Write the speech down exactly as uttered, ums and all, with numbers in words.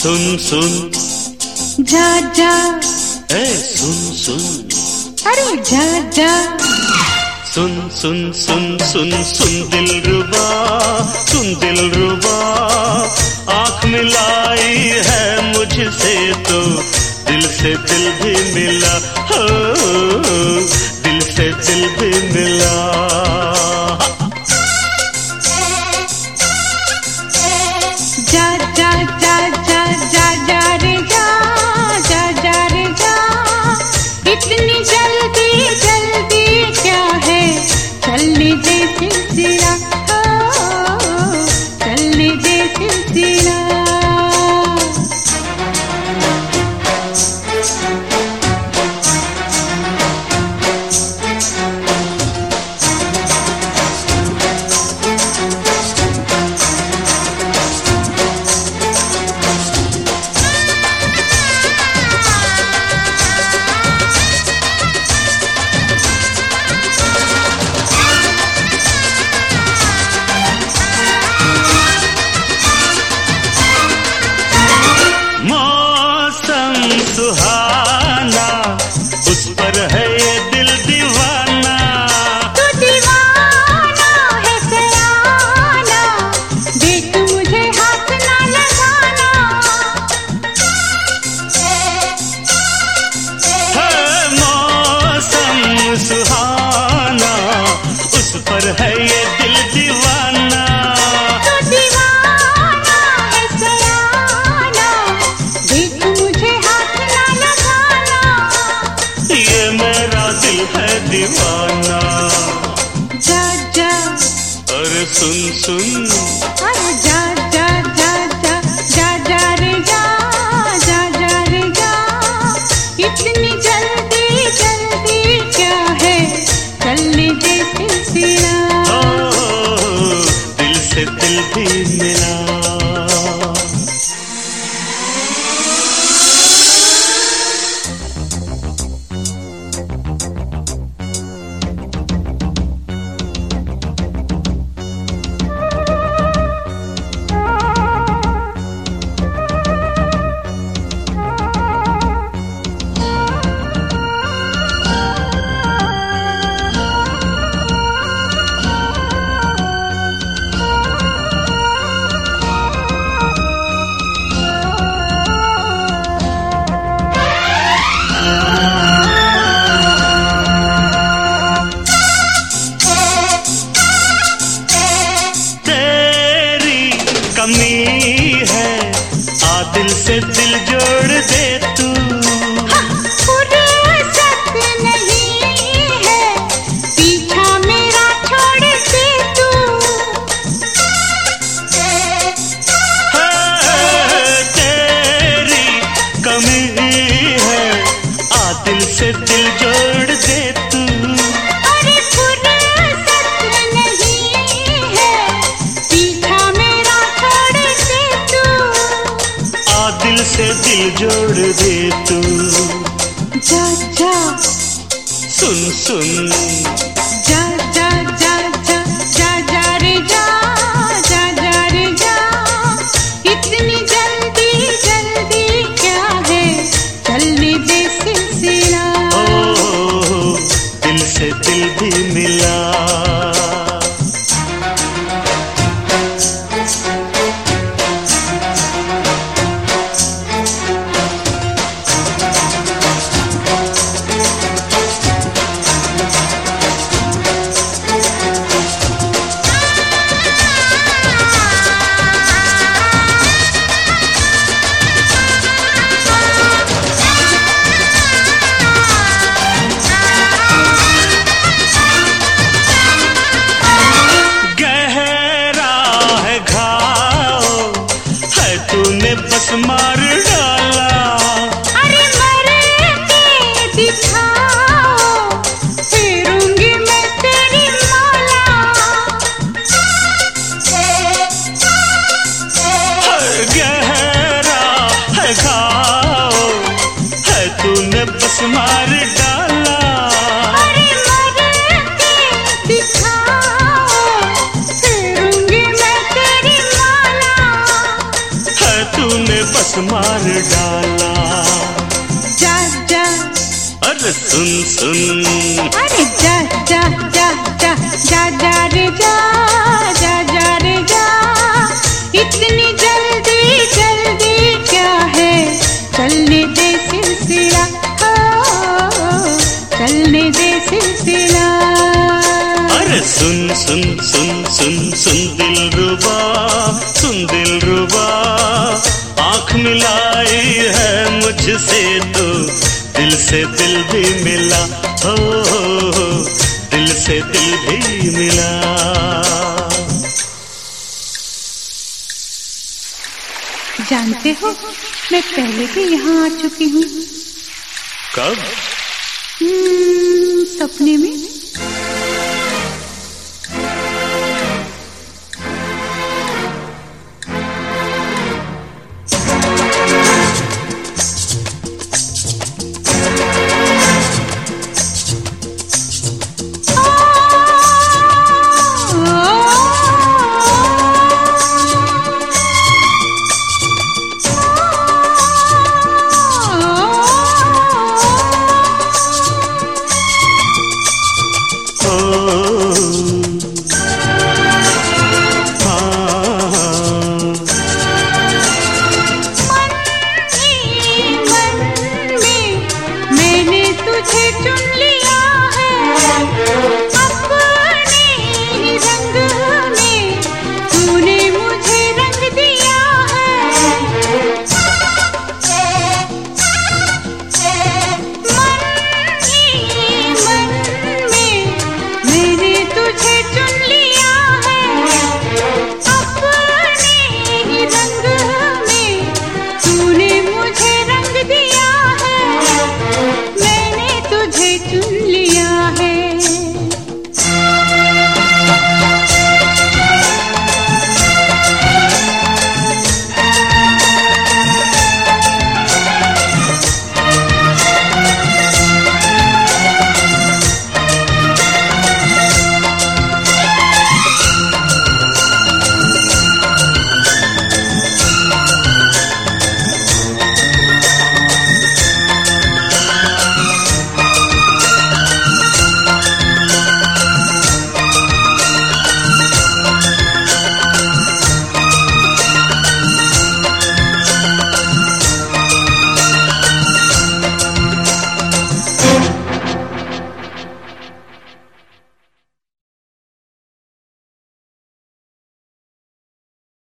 सुन सुन जा जा, ए सुन सुन, अरे जा जा, सुन सुन सुन सुन सुन दिलरुबा, सुन दिलरुबा, आँख मिलाई है मुझसे तो दिल से दिल भी मिला, हो दिल से दिल भी मिला। जा जा जा जा जा जा रे जा, जा जा रे जा, इतनी जल्दी जल्दी क्या है, चलने दे सिलसिला, ओ चलने दे सिलसिला। सुहाना उस पर है ये दिल दीवाना, तू दीवाना है सयाना, देख मुझे हाथ ना लगाना। है मौसम सुहाना उस पर है ये दिल दीवाना, तू दीवाना है सयाना, देख मुझे ये मेरा दिल है दीवाना। जा जा, अरे सुन सुन, अरे जा जा जा जा जा जा रे जा, जा जा रे जा, इतनी जल्दी जल्दी क्या है, चलने दे सिलसिला, ओ दिल से दिल भी मिला। कमी है आ दिल से दिल जोड़ दे तू, फुर्सत नहीं है पीछा मेरा छोड़ दे तू। तेरी कमी है आ दिल से दिल जोड़ दे तू, अरे फुर्सत नहीं है पीछा मेरा छोड़ दे तू, आ दिल से दिल जोड़ दे तू। जा जा, सुन सुन, जा जा जा जा जा जा रे जा, जा जा रे जा, इतनी जल्दी जल्दी क्या है, चलने दे सिलसिला, ओ दिल से दिल भी मिला। बस मार डाला, अरे मर के दिखाओ, फेरूंगी मैं तेरी माला। है गहरा है घाव है तूने बस मार डाला, अरे मर के दिखाओ, फेरूंगी मैं तेरी माला। है तूने बस मार डाला। जा जा अरे सुन सुन, अरे जा जा जा जा जा जा रे जा जा जा रे जा, इतनी जल्दी जल्दी क्या है, चलने दे सिलसिला, ओ चलने दे सिलसिला। अरे सुन सुन सुन सुन सुन दिलरुबा, सुन दिलरुबा, आँख मिलाई है मुझसे तो दिल से दिल भी मिला, हो हो हो दिल से दिल भी मिला। जानते हो मैं पहले भी यहाँ आ चुकी हूँ। कब? हम्म, सपने में।